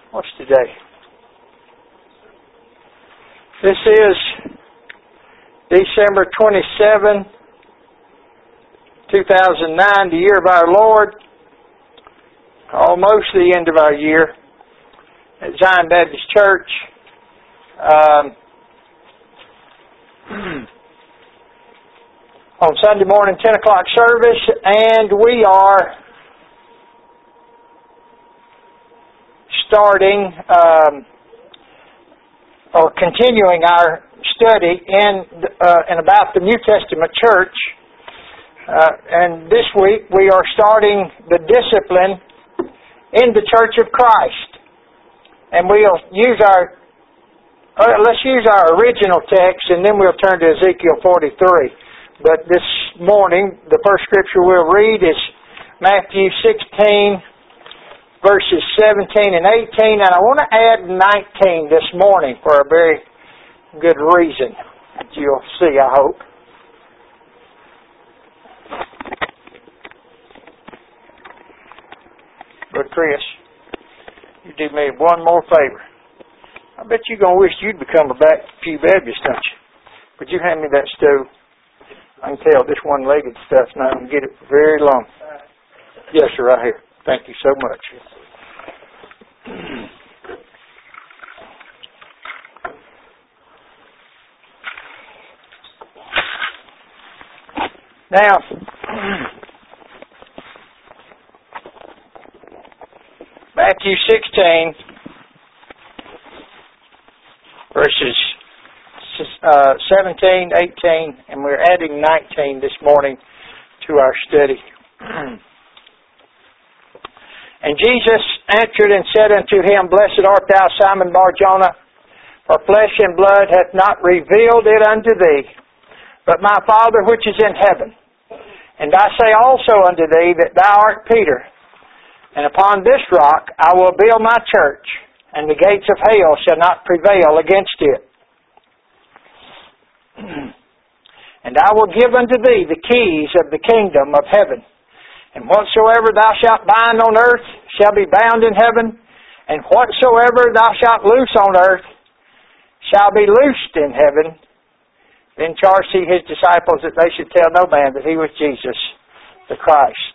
What's today? This is December 27, 2009, the year of our Lord. Almost the end of our year at Zion Baptist Church. On Sunday morning, 10 o'clock service, and we are starting or continuing our study in about the New Testament church. And this week we are starting the discipline in the Church of Christ. And we'll use let's use our original text, and then we'll turn to Ezekiel 43. But this morning, the first scripture we'll read is Matthew 16, verses 17 and 18. And I want to add 19 this morning for a very good reason that you'll see, I hope. But Chris, you do me one more favor. I bet you're going to wish you'd become a Pew Baptist, don't you? Would you hand me that stove? I can tell this one-legged stuff now. I'm going to get it for very long. Yes, sir, right here. Thank you so much. Now, Matthew 16, verses 17, 18, and we're adding 19 this morning to our study. And Jesus answered and said unto him, Blessed art thou, Simon Bar-Jonah, for flesh and blood hath not revealed it unto thee, but my Father which is in heaven. And I say also unto thee that thou art Peter, and upon this rock I will build my church, and the gates of hell shall not prevail against it. And I will give unto thee the keys of the kingdom of heaven. And whatsoever thou shalt bind on earth shall be bound in heaven, and whatsoever thou shalt loose on earth shall be loosed in heaven. Then charged he his disciples that they should tell no man that he was Jesus, the Christ.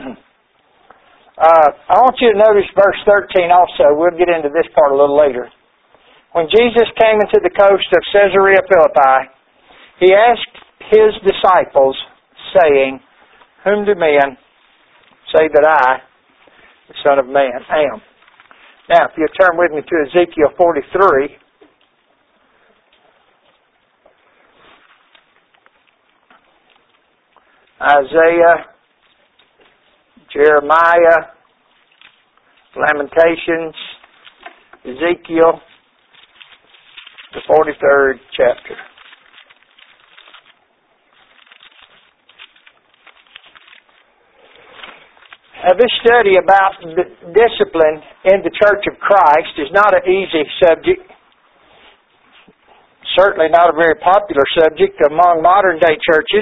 I want you to notice verse 13 also. We'll get into this part a little later. When Jesus came into the coast of Caesarea Philippi, he asked his disciples, saying, Whom do men say that I, the Son of Man, am? Now, if you'll turn with me to Ezekiel 43. Isaiah, Jeremiah, Lamentations, Ezekiel, the 43rd chapter. Now, this study about discipline in the Church of Christ is not an easy subject. Certainly not a very popular subject among modern-day churches.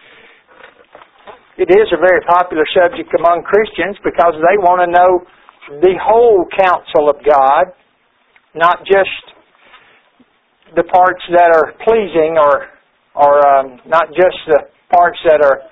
It is a very popular subject among Christians because they want to know the whole counsel of God, not just the parts that are pleasing or not just the parts that are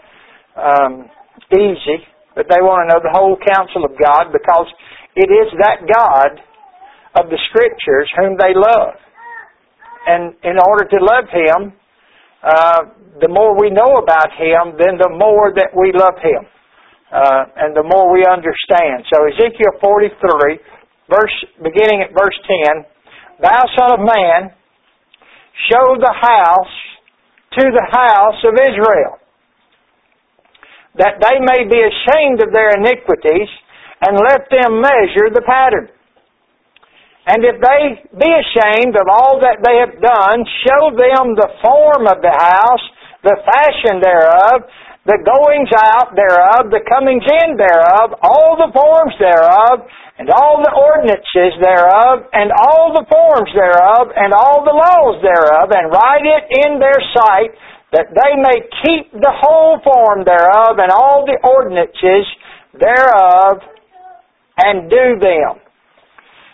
easy, but they want to know the whole counsel of God because it is that God of the Scriptures whom they love. And in order to love Him, the more we know about Him, then the more that we love Him. And the more we understand. So Ezekiel 43, beginning at verse 10, Thou son of man, show the house to the house of Israel, that they may be ashamed of their iniquities, and let them measure the pattern. And if they be ashamed of all that they have done, show them the form of the house, the fashion thereof, the goings out thereof, the comings in thereof, all the forms thereof, and all the ordinances thereof, and all the forms thereof, and all the laws thereof, and write it in their sight, that they may keep the whole form thereof, and all the ordinances thereof, and do them.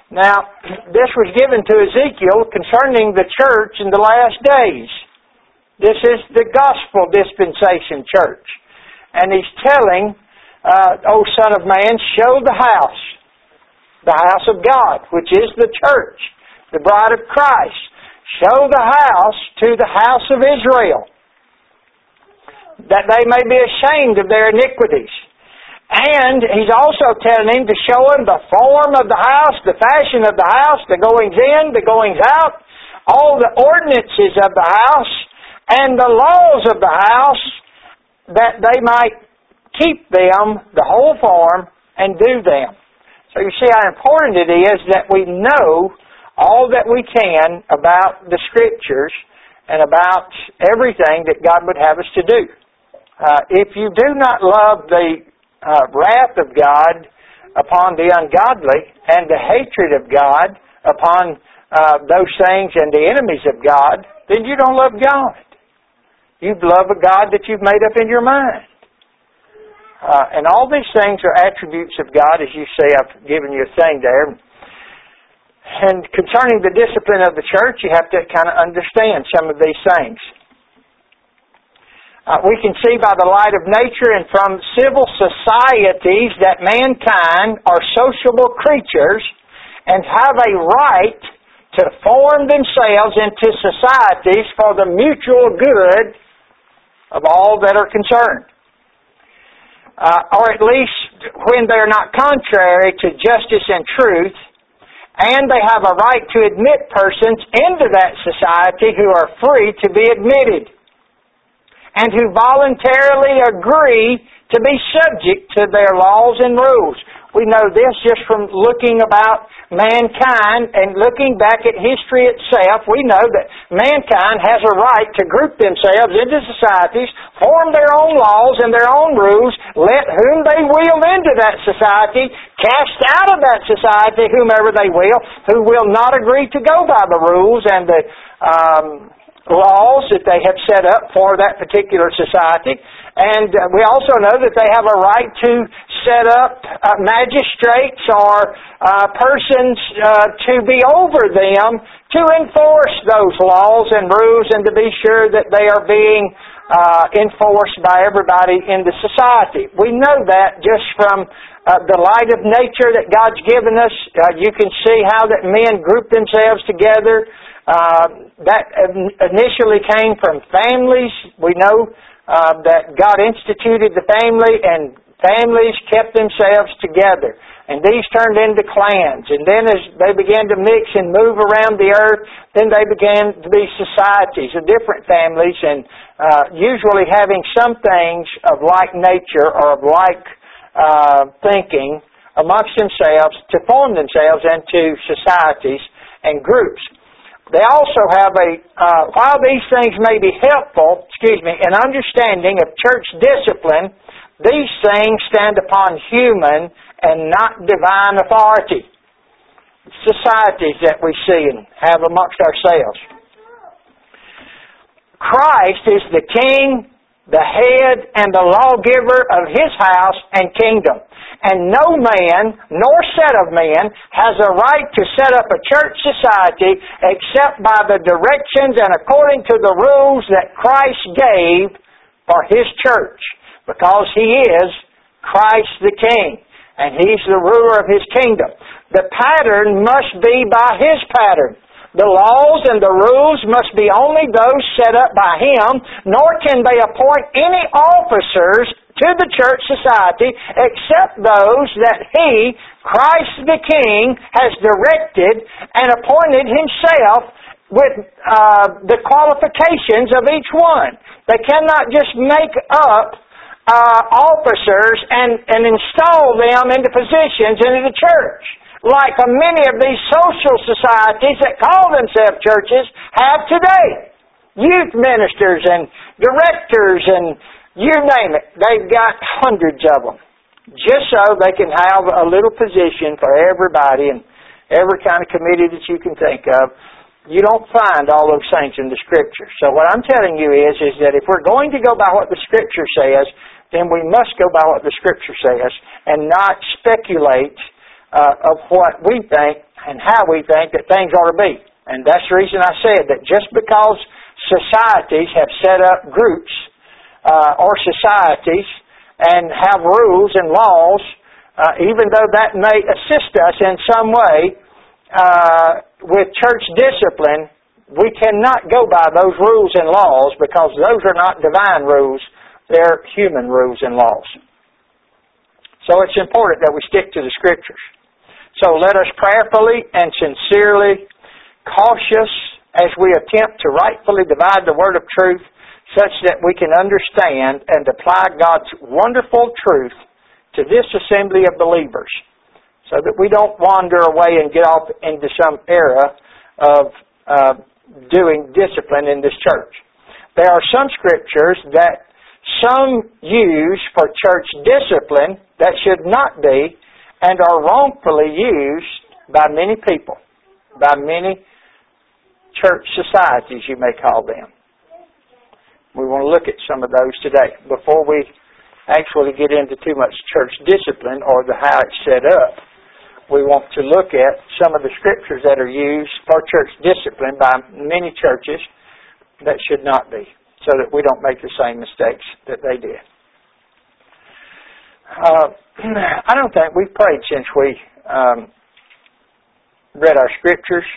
Now, this was given to Ezekiel concerning the church in the last days. This is the gospel dispensation church. And he's telling, O Son of Man, show the house of God, which is the church, the bride of Christ. Show the house to the house of Israel, that they may be ashamed of their iniquities. And he's also telling him to show him the form of the house, the fashion of the house, the goings in, the goings out, all the ordinances of the house, and the laws of the house, that they might keep them, the whole form, and do them. So you see how important it is that we know all that we can about the Scriptures and about everything that God would have us to do. If you do not love the wrath of God upon the ungodly and the hatred of God upon those things and the enemies of God, then you don't love God. You love a God that you've made up in your mind. And all these things are attributes of God. As you see, I've given you a thing there. And concerning the discipline of the church, you have to kind of understand some of these things. We can see by the light of nature and from civil societies that mankind are sociable creatures and have a right to form themselves into societies for the mutual good of all that are concerned. Or at least when they are not contrary to justice and truth, and they have a right to admit persons into that society who are free to be admitted, and who voluntarily agree to be subject to their laws and rules. We know this just from looking about mankind and looking back at history itself. We know that mankind has a right to group themselves into societies, form their own laws and their own rules, let whom they will into that society, cast out of that society whomever they will, who will not agree to go by the rules and the laws that they have set up for that particular society. And we also know that they have a right to set up magistrates or persons to be over them to enforce those laws and rules and to be sure that they are being enforced by everybody in the society. We know that just from the light of nature that God's given us. You can see how that men group themselves together. That initially came from families. We know that God instituted the family, and families kept themselves together. And these turned into clans. And then as they began to mix and move around the earth, then they began to be societies of different families, and usually having some things of like nature or of like thinking amongst themselves to form themselves into societies and groups. They also have while these things may be helpful, in understanding of church discipline, these things stand upon human and not divine authority. Societies that we see and have amongst ourselves. Christ is the King, the head, and the lawgiver of His house and kingdom. And no man, nor set of men, has a right to set up a church society except by the directions and according to the rules that Christ gave for His church. Because He is Christ the King, and He's the ruler of His kingdom. The pattern must be by His pattern. The laws and the rules must be only those set up by Him, nor can they appoint any officers to the church society except those that He, Christ the King, has directed and appointed Himself with the qualifications of each one. They cannot just make up officers and install them into positions into the church, like many of these social societies that call themselves churches have today. Youth ministers and directors and you name it. They've got hundreds of them. Just so they can have a little position for everybody and every kind of committee that you can think of. You don't find all those things in the Scripture. So what I'm telling you is that if we're going to go by what the Scripture says, then we must go by what the Scripture says and not speculate of what we think and how we think that things ought to be. And that's the reason I said that just because societies have set up groups or societies and have rules and laws, even though that may assist us in some way with church discipline, we cannot go by those rules and laws because those are not divine rules. They're human rules and laws. So it's important that we stick to the Scriptures. So let us prayerfully and sincerely, cautious as we attempt to rightfully divide the Word of truth such that we can understand and apply God's wonderful truth to this assembly of believers so that we don't wander away and get off into some era of doing discipline in this church. There are some Scriptures that some use for church discipline that should not be and are wrongfully used by many people, by many church societies, you may call them. We want to look at some of those today before we actually get into too much church discipline or how it's set up. We want to look at some of the Scriptures that are used for church discipline by many churches that should not be, so that we don't make the same mistakes that they did. I don't think we've prayed since we read our Scriptures.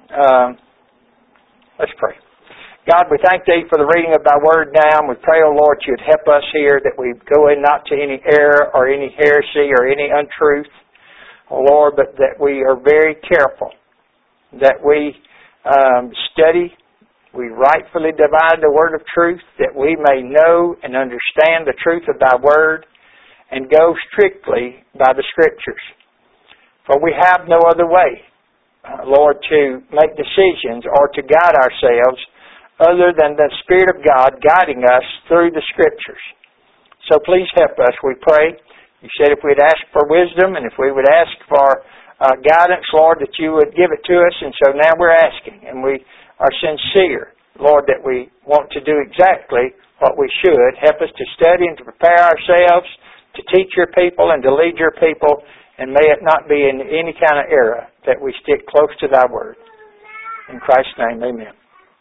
Let's pray. God, we thank Thee for the reading of Thy Word now, and we pray, O Lord, You'd help us here, that we go in not to any error or any heresy or any untruth, O Lord, but that we are very careful, that we study, we rightfully divide the word of truth, that we may know and understand the truth of Thy Word and go strictly by the Scriptures. For we have no other way, Lord, to make decisions or to guide ourselves other than the Spirit of God guiding us through the Scriptures. So please help us, we pray. You said if we'd ask for wisdom and if we would ask for guidance, Lord, that You would give it to us. And so now we're asking, and we are sincere, Lord, that we want to do exactly what we should. Help us to study and to prepare ourselves to teach Your people and to lead Your people, and may it not be in any kind of error, that we stick close to Thy Word. In Christ's name, amen.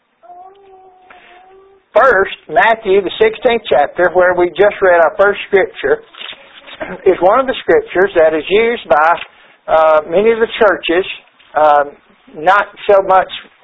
First, Matthew, the 16th chapter, where we just read our first Scripture, is one of the Scriptures that is used by many of the churches, not so much,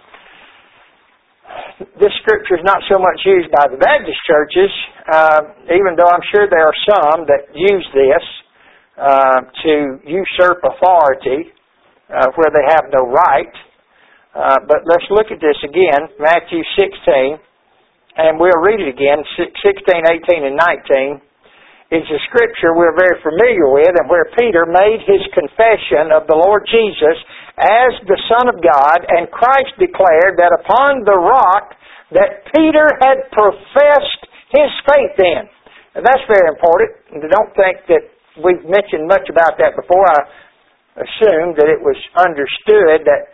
this Scripture is not so much used by the Baptist churches, even though I'm sure there are some that use this to usurp authority where they have no right. But let's look at this again, Matthew 16, and we'll read it again, 16, 18, and 19. Is a Scripture we're very familiar with, and where Peter made his confession of the Lord Jesus as the Son of God, and Christ declared that upon the rock that Peter had professed his faith in. Now, that's very important. Don't think that we've mentioned much about that before. I assumed that it was understood that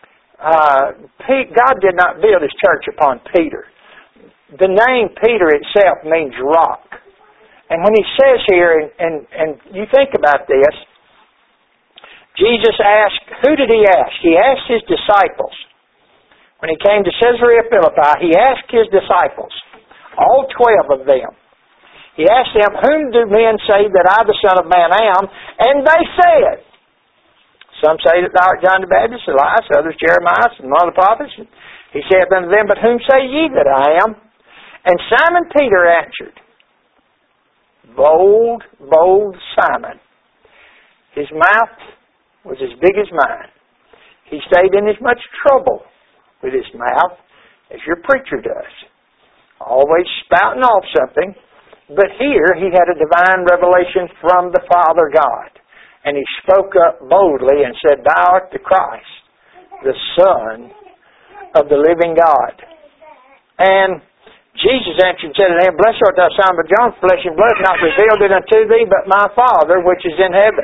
God did not build His church upon Peter. The name Peter itself means rock. And when He says here, and you think about this, Jesus asked, who did He ask? He asked His disciples. When He came to Caesarea Philippi, He asked His disciples, all 12 of them. He asked them, whom do men say that I, the Son of Man, am? And they said, some say that thou art John the Baptist, Elias, others Jeremiah, and one of the prophets. He said unto them, but whom say ye that I am? And Simon Peter answered, bold Simon. His mouth was as big as mine. He stayed in as much trouble with his mouth as your preacher does. Always spouting off something. But here he had a divine revelation from the Father God. And he spoke up boldly and said, thou art the Christ, the Son of the living God. And Jesus answered and said unto him, blessed art thou, Simon John, flesh and blood hath not revealed it unto thee, but my Father which is in heaven.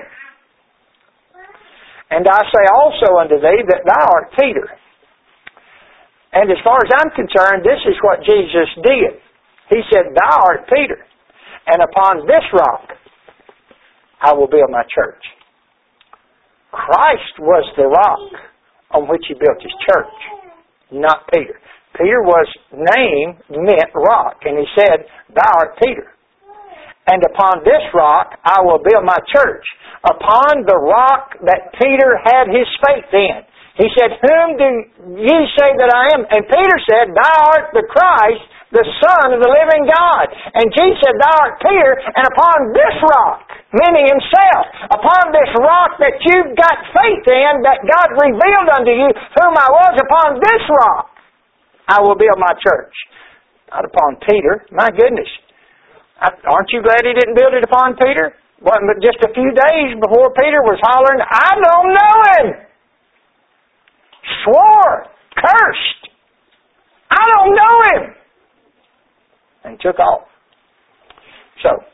And I say also unto thee that thou art Peter. And as far as I'm concerned, this is what Jesus did. He said, thou art Peter, and upon this rock I will build my church. Christ was the rock on which He built His church, not Peter. Peter was name meant rock, and He said, "Thou art Peter. And upon this rock I will build my church." Upon the rock that Peter had his faith in. He said, "Whom do ye say that I am?" And Peter said, "Thou art the Christ, the Son of the living God." And Jesus said, "Thou art Peter, and upon this rock," meaning Himself, "upon this rock that you've got faith in, that God revealed unto you, whom I was, upon this rock I will build my church." Not upon Peter. My goodness. Aren't you glad He didn't build it upon Peter? Wasn't but just a few days before Peter was hollering, "I don't know Him." Swore, cursed, "I don't know Him," and took off. So,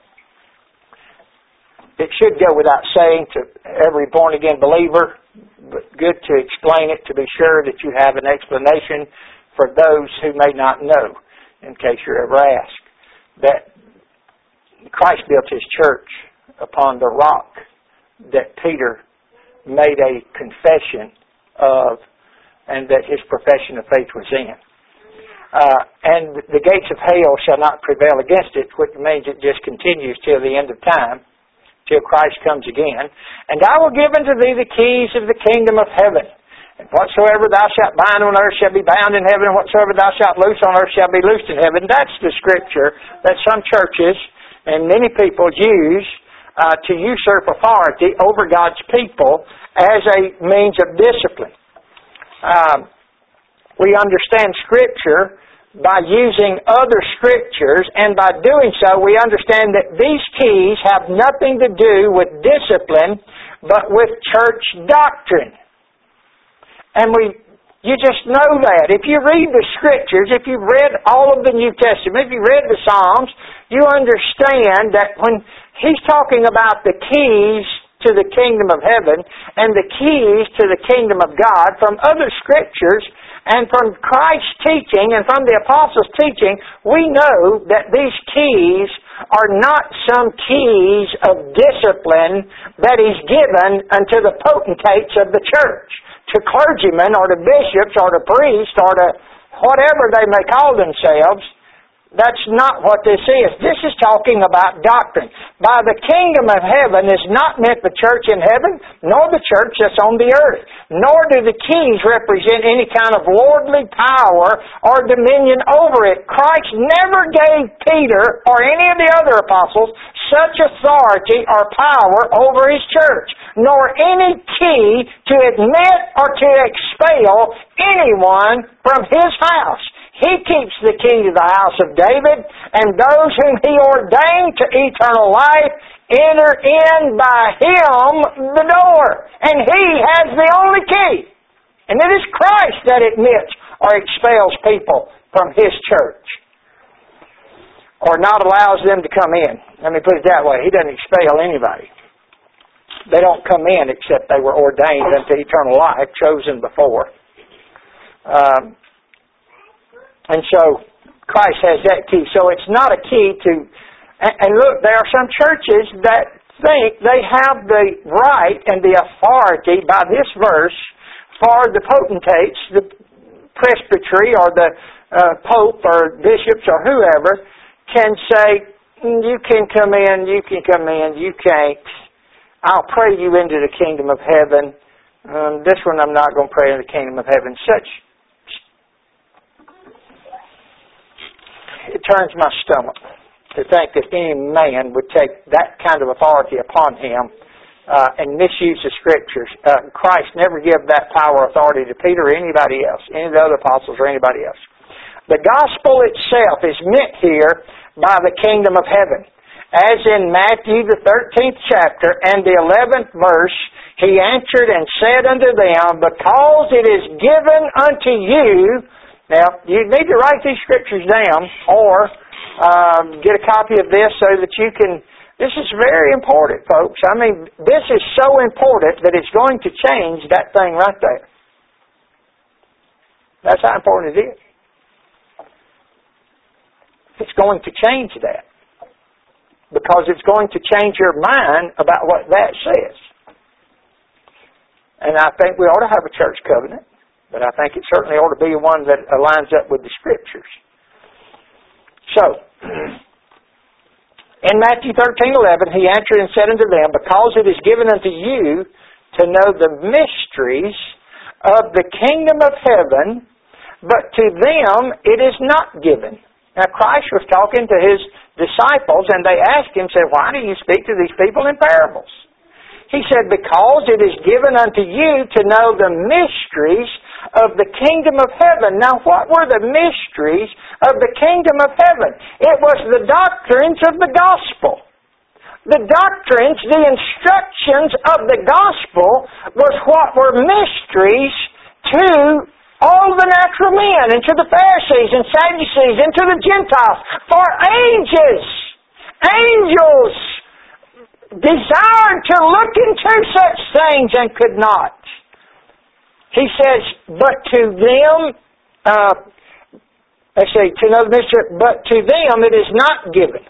it should go without saying to every born-again believer, but good to explain it to be sure that you have an explanation for those who may not know, in case you're ever asked, that Christ built His church upon the rock that Peter made a confession of and that his profession of faith was in. And the gates of hell shall not prevail against it, which means it just continues till the end of time, till Christ comes again. "And I will give unto thee the keys of the kingdom of heaven. And whatsoever thou shalt bind on earth shall be bound in heaven, and whatsoever thou shalt loose on earth shall be loosed in heaven." That's the scripture that some churches and many people use to usurp authority over God's people as a means of discipline. We understand Scripture by using other Scriptures, and by doing so we understand that these keys have nothing to do with discipline, but with church doctrine. And you just know that. If you read the Scriptures, if you've read all of the New Testament, if you read the Psalms, you understand that when He's talking about the keys to the kingdom of heaven and the keys to the kingdom of God from other Scriptures and from Christ's teaching and from the Apostles' teaching, we know that these keys are not some keys of discipline that He's given unto the potentates of the church, to clergymen or to bishops or to priests or to whatever they may call themselves. That's not what this is. This is talking about doctrine. By the kingdom of heaven is not meant the church in heaven, nor the church that's on the earth. Nor do the keys represent any kind of lordly power or dominion over it. Christ never gave Peter or any of the other apostles such authority or power over His church, nor any key to admit or to expel anyone from His house. He keeps the key to the house of David, and those whom He ordained to eternal life enter in by Him the door. And He has the only key. And it is Christ that admits or expels people from His church, or not allows them to come in. Let me put it that way. He doesn't expel anybody. They don't come in except they were ordained unto eternal life, chosen before. And so Christ has that key. So it's not a key to... And look, there are some churches that think they have the right and the authority by this verse for the potentates, the presbytery or the pope or bishops or whoever can say, "You can come in, you can come in, you can't. I'll pray you into the kingdom of heaven. This one I'm not going to pray in the kingdom of heaven." It turns my stomach to think that any man would take that kind of authority upon him and misuse the Scriptures. Christ never gave that power or authority to Peter or anybody else, any of the other apostles or anybody else. The gospel itself is meant here by the kingdom of heaven. As in Matthew the 13th chapter and the 11th verse, He answered and said unto them, "Because it is given unto you..." Now, you need to write these Scriptures down or get a copy of this so that you can... This is very important, folks. I mean, this is so important that it's going to change that thing right there. That's how important it is. It's going to change that. Because it's going to change your mind about what that says. And I think we ought to have a church covenant, but I think it certainly ought to be one that lines up with the Scriptures. So, in Matthew 13:11, He answered and said unto them, Because it is given unto you to know the mysteries of the kingdom of heaven, but to them it is not given. Now Christ was talking to His disciples, and they asked Him, said, Why do you speak to these people in parables? He said, Because it is given unto you to know the mysteries of the kingdom of heaven. Now what were the mysteries of the kingdom of heaven? It was the doctrines of the gospel. The doctrines, the instructions of the gospel was what were mysteries to all the natural men, and to the Pharisees and Sadducees, and to the Gentiles. For ages, angels desired to look into such things and could not. He says, but to them, to know the mystery, but to them it is not given.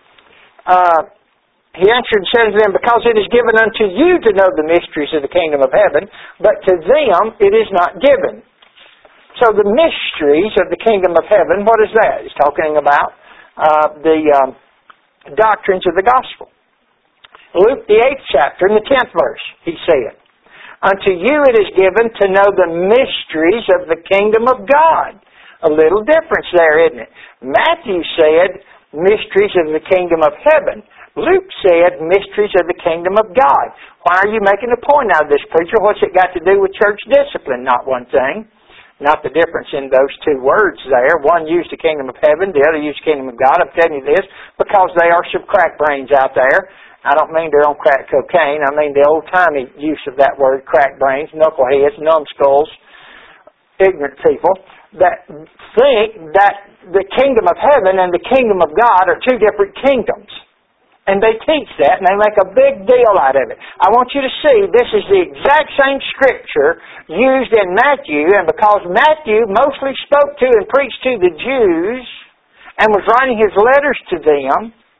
He answered and said unto them, Because it is given unto you to know the mysteries of the kingdom of heaven, but to them it is not given. So the mysteries of the kingdom of heaven, what is that? He's talking about the doctrines of the gospel. Luke, the 8th chapter, in the 10th verse, he said, Unto you it is given to know the mysteries of the kingdom of God. A little difference there, isn't it? Matthew said, mysteries of the kingdom of heaven. Luke said, mysteries of the kingdom of God. Why are you making a point out of this, preacher? What's it got to do with church discipline? Not one thing. Not the difference in those two words there. One used the kingdom of heaven, the other used the kingdom of God. I'm telling you this because they are some crack brains out there. I don't mean they're on crack cocaine. I mean the old-timey use of that word, crack brains, knuckleheads, numbskulls, ignorant people that think that the kingdom of heaven and the kingdom of God are two different kingdoms. And they teach that, and they make a big deal out of it. I want you to see this is the exact same Scripture used in Matthew, and because Matthew mostly spoke to and preached to the Jews and was writing his letters to them,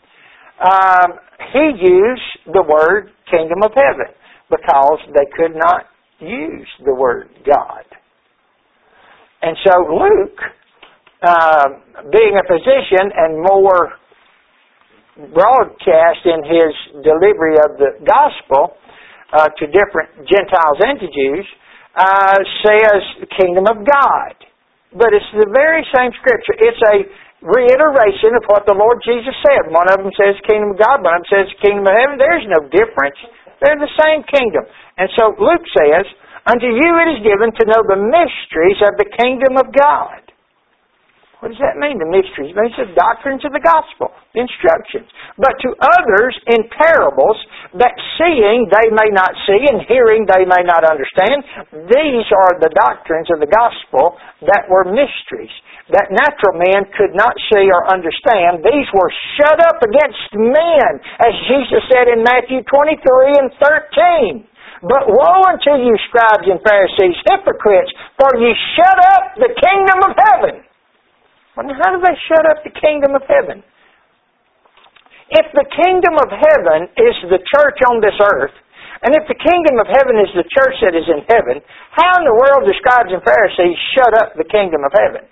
he used the word kingdom of heaven because they could not use the word God. And so Luke, being a physician and more broadcast in his delivery of the gospel to different Gentiles and to Jews, says the kingdom of God. But it's the very same Scripture. It's a reiteration of what the Lord Jesus said. One of them says kingdom of God, one of them says kingdom of heaven. There's no difference. They're the same kingdom. And so Luke says, Unto you it is given to know the mysteries of the kingdom of God. What does that mean, the mysteries? It means the doctrines of the gospel, the instructions. But to others in parables, that seeing they may not see and hearing they may not understand, these are the doctrines of the gospel that were mysteries, that natural man could not see or understand. These were shut up against men, as Jesus said in Matthew 23 and 13. But woe unto you, scribes and Pharisees, hypocrites, for ye shut up the kingdom of heaven. Well, how do they shut up the kingdom of heaven? If the kingdom of heaven is the church on this earth, and if the kingdom of heaven is the church that is in heaven, how in the world do scribes and Pharisees shut up the kingdom of heaven?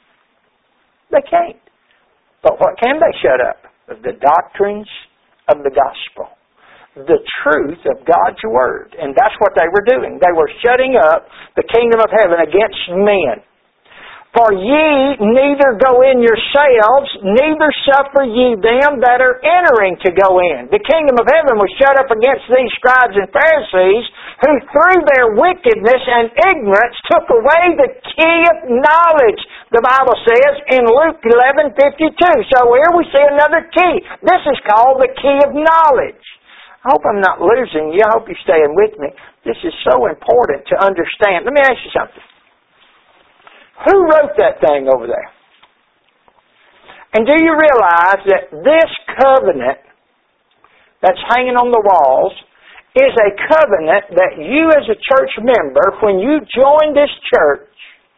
They can't. But what can they shut up? The doctrines of the gospel. The truth of God's Word. And that's what they were doing. They were shutting up the kingdom of heaven against men. For ye neither go in yourselves, neither suffer ye them that are entering to go in. The kingdom of heaven was shut up against these scribes and Pharisees who through their wickedness and ignorance took away the key of knowledge, the Bible says in Luke 11:52. So here we see another key. This is called the key of knowledge. I hope I'm not losing you. I hope you're staying with me. This is so important to understand. Let me ask you something. Who wrote that thing over there? And do you realize that this covenant that's hanging on the walls is a covenant that you as a church member, when you joined this church,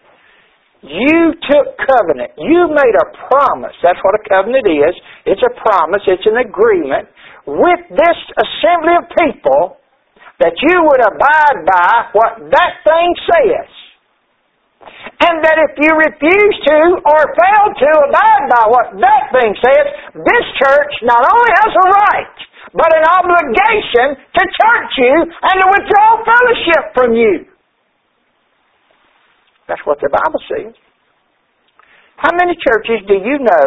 you took covenant. You made a promise. That's what a covenant is. It's a promise. It's an agreement with this assembly of people that you would abide by what that thing says. And that if you refuse to or fail to abide by what that thing says, this church not only has a right, but an obligation to church you and to withdraw fellowship from you. That's what the Bible says. How many churches do you know?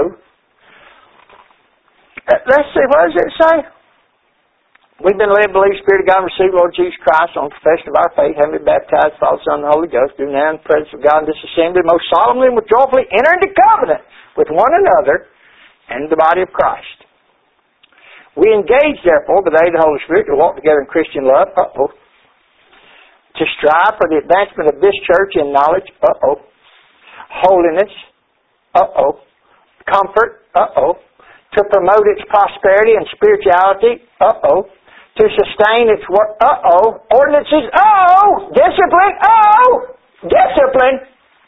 Let's see, what does it say? We've been led to believe the Spirit of God and receive Lord Jesus Christ on confession of our faith, having been baptized, Father, Son, and Holy Ghost, do now in the presence of God in this assembly, most solemnly and with joyfully enter into covenant with one another and the body of Christ. We engage, therefore, by the aid of the Holy Spirit, to walk together in Christian love, to strive for the advancement of this church in knowledge, holiness, comfort, to promote its prosperity and spirituality, to sustain its ordinances, discipline.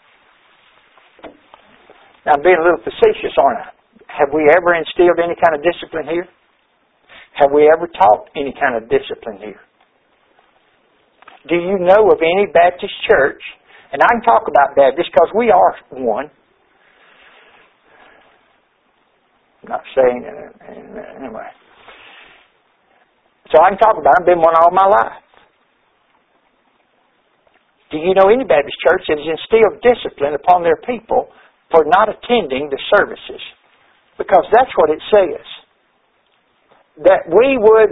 Now, I'm being a little facetious, aren't I? Have we ever instilled any kind of discipline here? Have we ever taught any kind of discipline here? Do you know of any Baptist church, and I can talk about Baptist because we are one. I'm not saying it anyway. So I can talk about it. I've been one all my life. Do you know any Baptist church that has instilled discipline upon their people for not attending the services? Because that's what it says. That we would,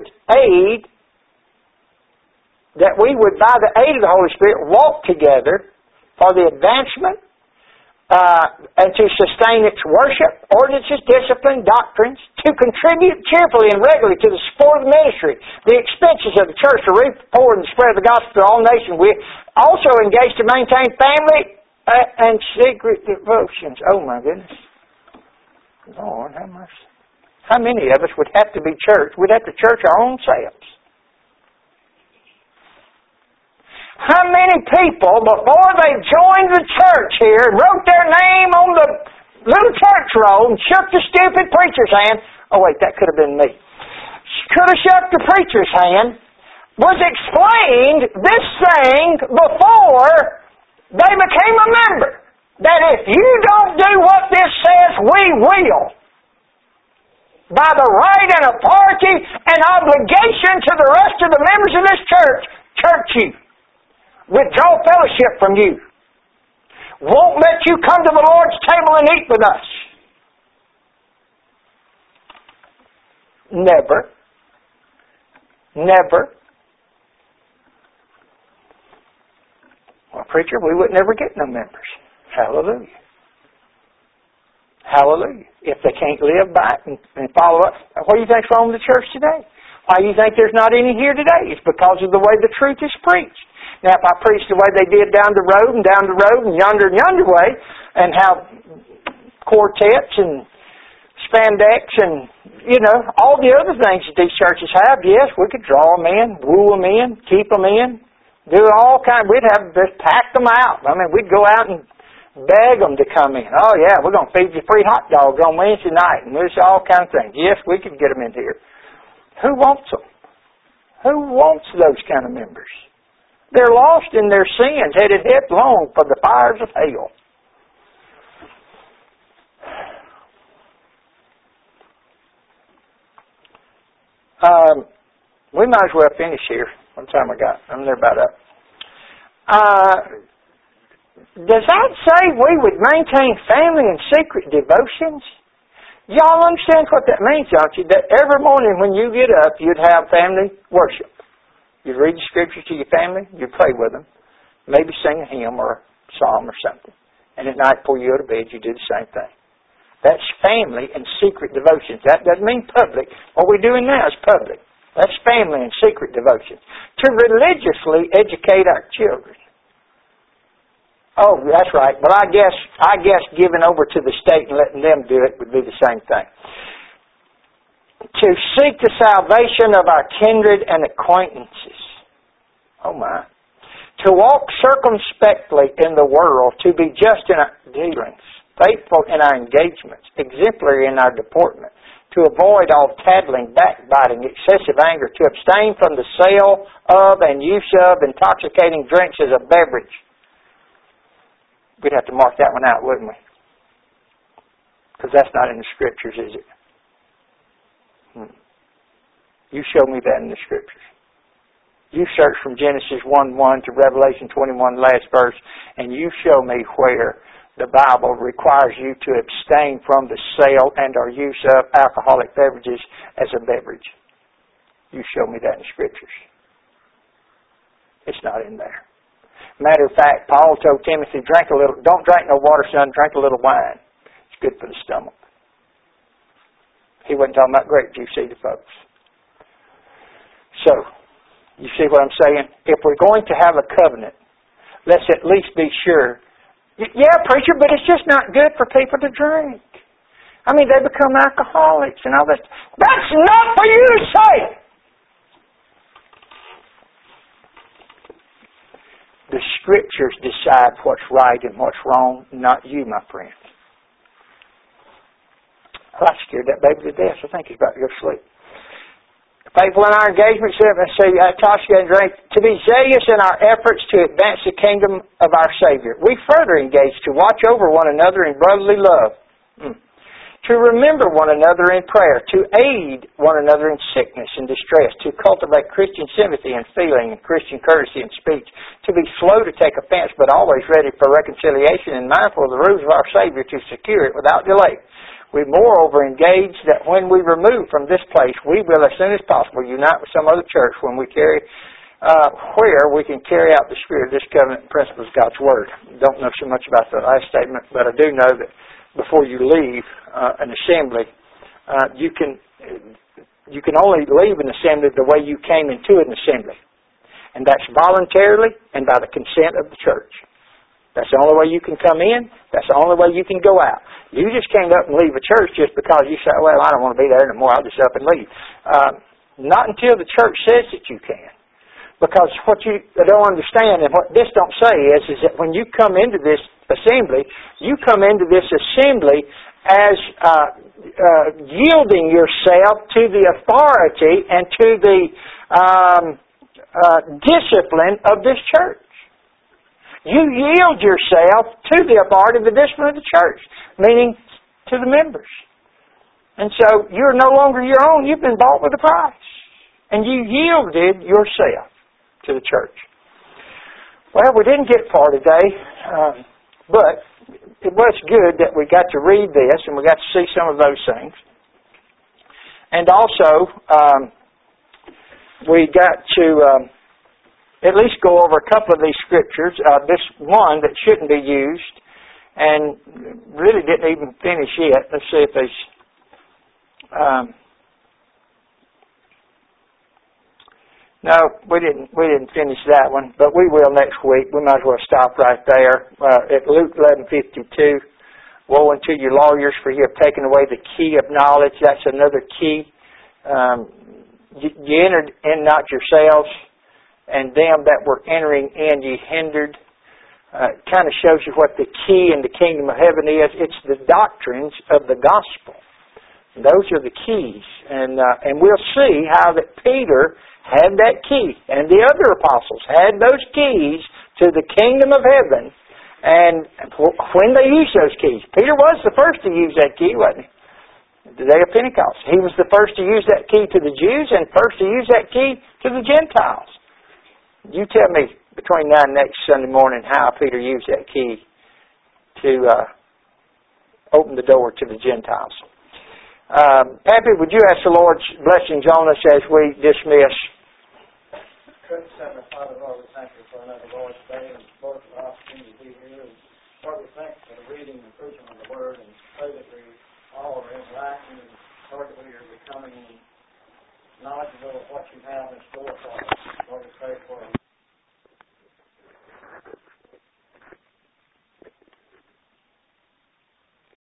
by the aid of the Holy Spirit, walk together for the advancement and to sustain its worship, ordinances, discipline, doctrines, to contribute cheerfully and regularly to the support of the ministry, the expenses of the church to reap, pour, and the spread of the gospel to all nations. We also engage to maintain family and secret devotions. Oh my goodness. Lord, have mercy. How many of us would have to be church? We'd have to church our own selves. How many people, before they joined the church here, wrote their name on the little church roll and shook the stupid preacher's hand? Oh wait, that could have been me. Could have shook the preacher's hand. Was explained this thing before they became a member. That if you don't do what this says, we will. By the right and authority and obligation to the rest of the members of this church, church you. Withdraw fellowship from you. Won't let you come to the Lord's table and eat with us. Never. Well, preacher, we would never get no members. Hallelujah. If they can't live by it and follow up, what do you think's wrong with the church today? Why do you think there's not any here today? It's because of the way the truth is preached. Now, if I preached the way they did down the road and yonder way, and have quartets and spandex and, all the other things that these churches have, yes, we could draw them in, woo them in, keep them in, do all kinds. We'd have just pack them out. I mean, we'd go out and beg them to come in. Oh, yeah, we're going to feed you free hot dogs on Wednesday night, and there's all kinds of things. Yes, we could get them in here. Who wants them? Who wants those kind of members? They're lost in their sins, headed headlong for the fires of hell. We might as well finish here. What time I got? I'm there about up. Does that say we would maintain family and secret devotions? Y'all understand what that means, don't you? That every morning when you get up, you'd have family worship. You'd read the scriptures to your family, you'd pray with them, maybe sing a hymn or a psalm or something. And at night before you go to bed, you do the same thing. That's family and secret devotions. That doesn't mean public. What we're doing now is public. That's family and secret devotions. To religiously educate our children. Oh, that's right. Well, I guess giving over to the state and letting them do it would be the same thing. To seek the salvation of our kindred and acquaintances. Oh my. To walk circumspectly in the world, to be just in our dealings, faithful in our engagements, exemplary in our deportment, to avoid all tattling, backbiting, excessive anger, to abstain from the sale of and use of intoxicating drinks as a beverage. We'd have to mark that one out, wouldn't we? Because that's not in the Scriptures, is it? You show me that in the Scriptures. You search from Genesis 1:1 to Revelation 21, last verse, and you show me where the Bible requires you to abstain from the sale and or use of alcoholic beverages as a beverage. You show me that in the Scriptures. It's not in there. Matter of fact, Paul told Timothy, don't drink no water, son, drink a little wine. It's good for the stomach. He wasn't talking about grape juice either, folks. So, you see what I'm saying? If we're going to have a covenant, let's at least be sure. Yeah, preacher, but it's just not good for people to drink. I mean, they become alcoholics and all this. That's not for you to say. The Scriptures decide what's right and what's wrong, not you, my friend. I scared that baby to death. I think he's about to go to sleep. Faithful in our engagement, Tasha and drink, to be zealous in our efforts to advance the kingdom of our Savior. We further engage to watch over one another in brotherly love, to remember one another in prayer, to aid one another in sickness and distress, to cultivate Christian sympathy and feeling and Christian courtesy in speech, to be slow to take offense but always ready for reconciliation and mindful of the rules of our Savior to secure it without delay. We moreover engage that when we remove from this place, we will as soon as possible unite with some other church when we where we can carry out the spirit of this covenant and principles of God's Word. Don't know so much about the last statement, but I do know that before you leave an assembly, you can only leave an assembly the way you came into an assembly. And that's voluntarily and by the consent of the church. That's the only way you can come in. That's the only way you can go out. You just can't up and leave a church just because you say, well, I don't want to be there anymore. I'll just up and leave. Not until the church says that you can. Because what you don't understand and what this don't say is that when you come into this assembly, you come into this assembly as yielding yourself to the authority and to the discipline of this church. You yield yourself to the authority of the discipline of the church, meaning to the members. And so you're no longer your own. You've been bought with a price. And you yielded yourself to the church. Well, we didn't get far today, but it was good that we got to read this and we got to see some of those things. And also, we got to at least go over a couple of these scriptures. This one that shouldn't be used, and really didn't even finish yet. Let's see if there's... no, we didn't finish that one, but we will next week. We might as well stop right there. At Luke 11:52, woe unto you lawyers, for you have taken away the key of knowledge. That's another key. You entered in not yourselves, and them that were entering in ye hindered. It kind of shows you what the key in the kingdom of heaven is. It's the doctrines of the gospel. Those are the keys. And we'll see how that Peter had that key, and the other apostles had those keys to the kingdom of heaven. And when they used those keys, Peter was the first to use that key, wasn't he? The day of Pentecost. He was the first to use that key to the Jews and first to use that key to the Gentiles. You tell me between now and next Sunday morning how Peter used that key to open the door to the Gentiles. Pappy, would you ask the Lord's blessings on us as we dismiss? Father, Lord, we thank you for another Lord's Day and Lord, for the opportunity to be here. And Lord, we thank you for the reading and preaching of the Word, and pray that we all are enlightened, and Lord, that we are becoming knowledgeable of what you have in store.